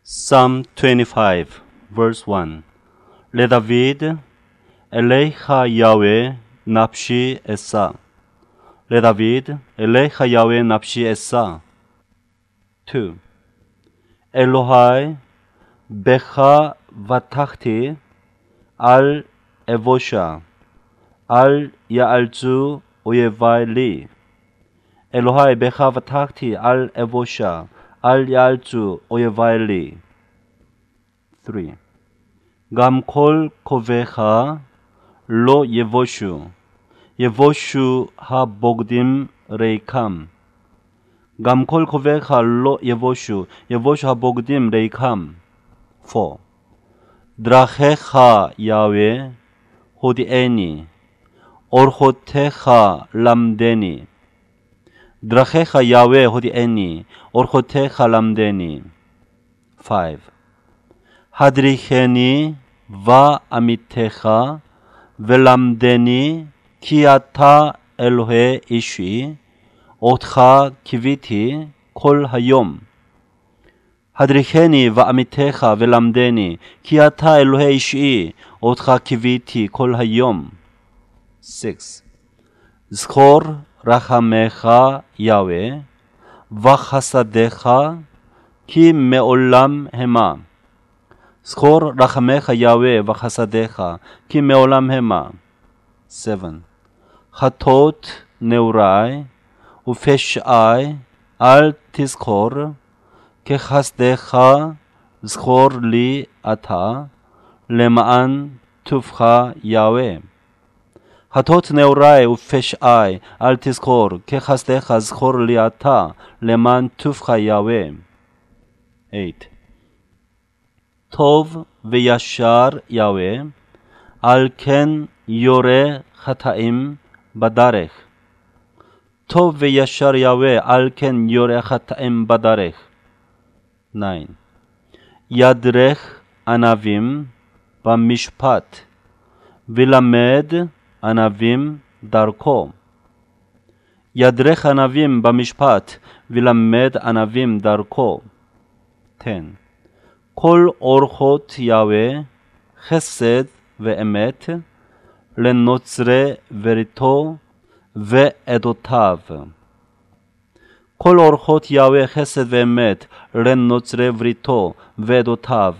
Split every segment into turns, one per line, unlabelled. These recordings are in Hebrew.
Psalm 25, verse 1. לדוד, אליך יהוה נפשי אשא. לדוד, אליך יהוה נפשי אשא. 2. אלוהי, בך בטחתי, אל אבושה, אל יאלצו אויבי לי. אלוהי, בך בטחתי, אל אבושה, אל יאלצו אויבי לי. 3. גם כל קרוביך לא יבושו, יבושו הבוגדים ריקם. גם כל קרוביך לא יבושו, יבושו הבוגדים ריקם. 4. דרכיך יהוה הודיעני, אורחותיך למדני. דרכיך יהוה הודיעני, אורחותיך למדני. 5. הדריכני ועמיתך ולמדני, כי אתה אלוהי אישי, אותך קיוויתי כל היום. הדריכני ועמיתך ולמדני, כי אתה אלוהי אישי, אותך קיוויתי כל היום. 6. זכור רחמך יהוה, וחסדיך כי מעולם המה. זכור רחמך יהוה וחסדיך כי מעולם המה. 7. חטאות נעורי ופשעי אל תזכור, כחסדך זכור לי אתה, למען טובך יהוה. חטאות נעורי ופשעי אל תזכור, כחסדך זכור לי אתה, למען טובך יהוה. 8. טוב וישר יהוה, על כן יורה חטאים בדרך. טוב וישר יהוה, על כן יורה חטאים בדרך. 9. ידרך ענבים במשפט, ולמד ענבים דרכו. ידרך ענבים במשפט, ולמד ענבים דרכו. 10. כל אורחות יהוה חסד ואמת, לנוצרי בריתו ועדותיו. כל אורחות יהוה חסד ואמת, לנוצרי בריתו ועדותיו.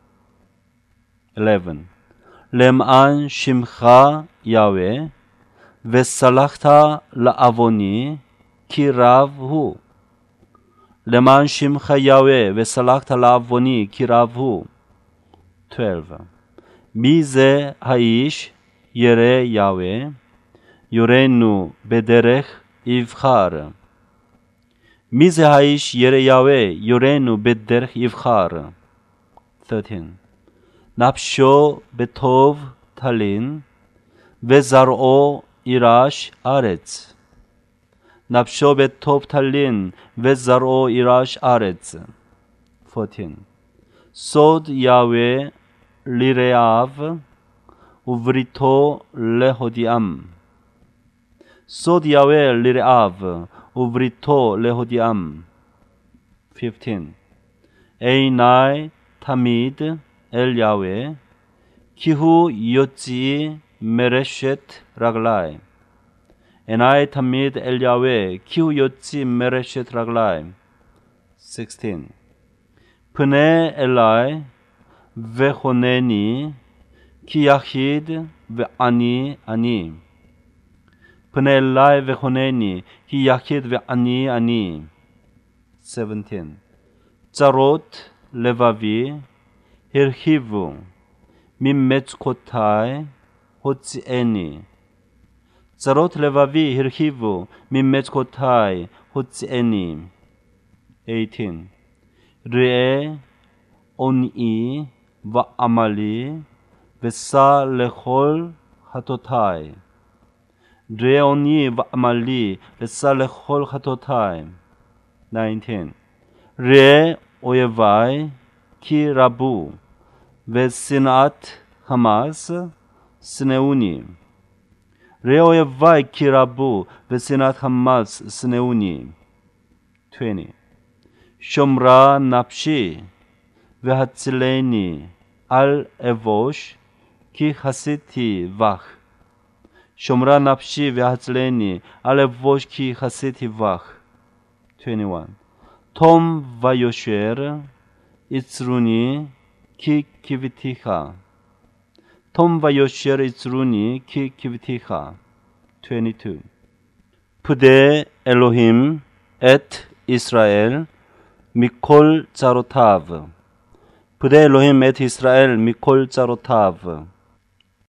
11. למען שמך יהוה, וסלחת לעווני, כי רב הוא. למען שמך יהוה, וסלחת לעווני, כי רב הוא. 12. מי זה האיש ירא יהוה, יורנו בדרך יבחר. מי זה האיש ירא יהוה, יורנו בדרך יבחר. 13. נפשו בטוב תלין, וזרעו ירש ארץ. נפשו בטוב תלין, וזרעו ירש ארץ. 14. סוד יהוה לרעיו, ובריתו להודיעם. סוד יהוה לרעיו, ובריתו להודיעם. 15. עיני תמיד אל יהוה, כי הוא יוציא מרשת רגלי. עיני תמיד אל יהוה, כי הוא יוציא מרשת רגלי. 16. פנה אלי וחונני, כי יחיד ועני אני. פנה אלי וחונני, כי יחיד ועני אני. 17. צרות לבבי הרחיבו, ממצוקותי הוציאני. צרות לבבי הרחיבו, ממצוקותי הוציאני. 18. ראה עוני ועמלי, ושא לכל חטאותי. ראה עוני ועמלי, ושא לכל חטאותי. 19. ראה אויבי כי רבו, ושנאת חמאס שנאוני. ראה אויבי כי רבו, ושנאת חמאס שנאוני. 20. שומרה נפשי והצילני אל אבוש כי חסיתי בך. שומרה נפשי והצילני אל אבוש כי חסיתי בך. 21. תום ויושר יצרוני כי קיוויתיך. תום ויושר יצרוני כי קיוויתיך. 22. פודה אלוהים את ישראל מכל צרותיו. פודה אלוהים את ישראל מכל צרותיו.